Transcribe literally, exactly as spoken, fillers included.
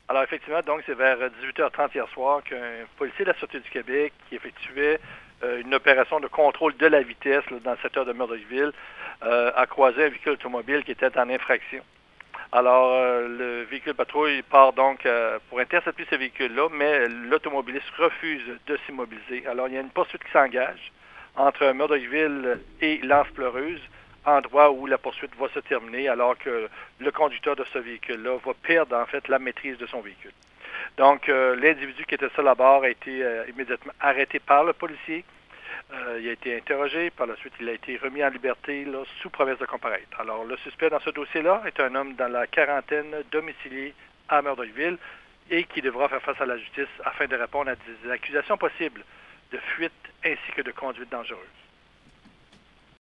Alors effectivement, donc c'est vers dix-huit heures trente hier soir qu'un policier de la Sûreté du Québec qui effectuait euh, une opération de contrôle de la vitesse là, dans le secteur de Murdochville euh, a croisé un véhicule automobile qui était en infraction. Alors, euh, le véhicule patrouille part donc euh, pour intercepter ce véhicule-là, mais l'automobiliste refuse de s'immobiliser. Alors, il y a une poursuite qui s'engage entre Murdochville et l'Anse-Pleureuse, endroit où la poursuite va se terminer, alors que le conducteur de ce véhicule-là va perdre en fait la maîtrise de son véhicule. Donc, euh, l'individu qui était seul à bord a été euh, immédiatement arrêté par le policier. Euh, il a été interrogé. Par la suite, il a été remis en liberté là, sous promesse de comparaître. Alors, le suspect dans ce dossier-là est un homme dans la quarantaine, domicilié à Murdochville et qui devra faire face à la justice afin de répondre à des accusations possibles de fuite ainsi que de conduite dangereuse.